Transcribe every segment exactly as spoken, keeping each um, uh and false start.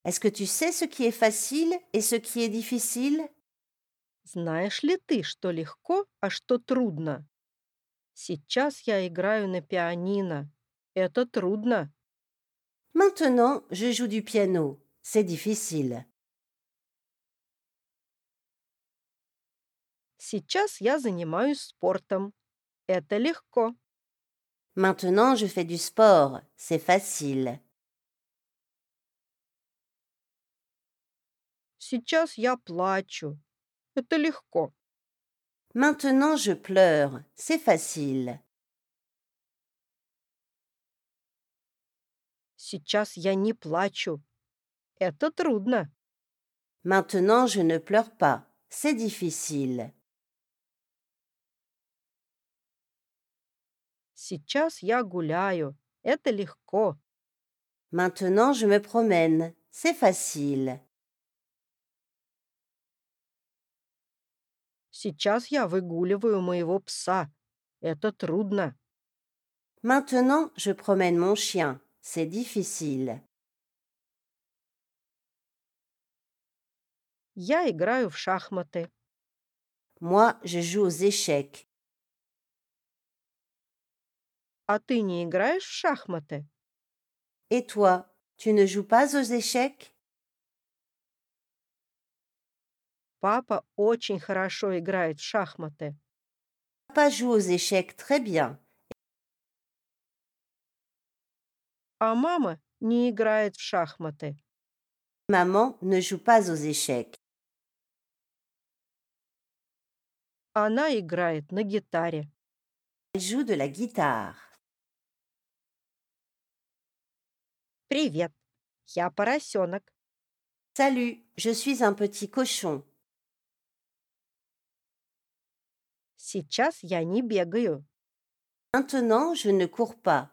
Est-ce que tu sais ce qui est facile et ce qui est difficile? Знаешь ли ты, что легко, а что трудно? Сейчас я играю на пианино. Это трудно. Maintenant, je joue du piano. C'est difficile. Сейчас я занимаюсь спортом. Это легко. Maintenant, je fais du sport. C'est facile. Сейчас я плачу. Это легко. Maintenant, je pleure. C'est facile. Сейчас я не плачу. Это трудно. Maintenant, je ne pleure pas. C'est difficile. Сейчас я гуляю. Это легко. Maintenant, je me promène. C'est facile. Сейчас я выгуливаю моего пса. Это трудно. Maintenant, je promène mon chien. C'est difficile. Я играю в шахматы. Moi, je joue aux échecs. А ты не играешь в шахматы? Et toi, tu ne joues pas aux échecs? Папа очень хорошо играет в шахматы. Papa joue aux échecs très bien. А мама не играет в шахматы. Maman ne joue pas aux échecs. Она играет на гитаре. Elle joue de la guitare. Привет, я поросенок. Salut, je suis un petit cochon. Сейчас я не бегаю. Maintenant, je ne cours pas.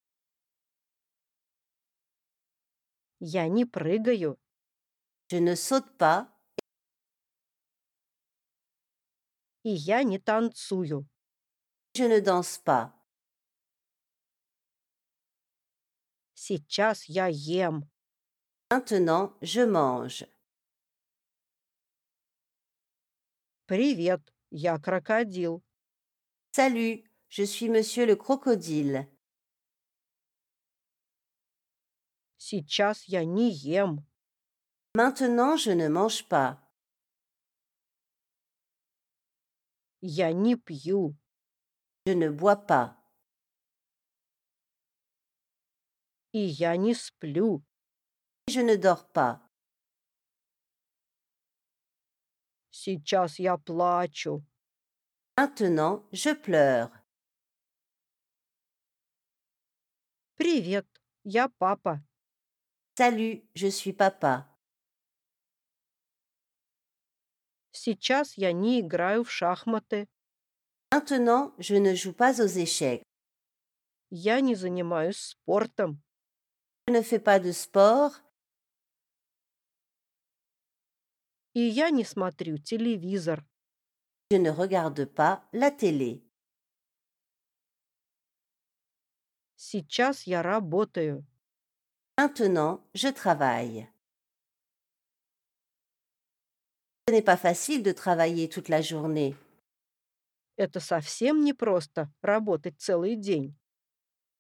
Я не прыгаю. Je ne saute pas. И я не танцую. Je ne danse pas. Сейчас я ем. Maintenant, je mange. Привет, я крокодил. Salut, je suis monsieur le crocodile. Сейчас я не ем. Maintenant, je ne mange pas. Я не пью. Je ne bois pas. И я не сплю. Je ne dors pas. Сейчас я плачу. Maintenant, je pleure. Привет, я папа. Salut, je suis papa. Сейчас я не играю в шахматы. Maintenant, je ne joue pas aux échecs. Я не занимаюсь спортом. Je ne fais pas de sport. И я не смотрю телевизор. Je ne regarde pas la télé. Сейчас я работаю. Maintenant, je travaille. Ce n'est pas facile de travailler toute la journée. Это совсем не просто работать целый день.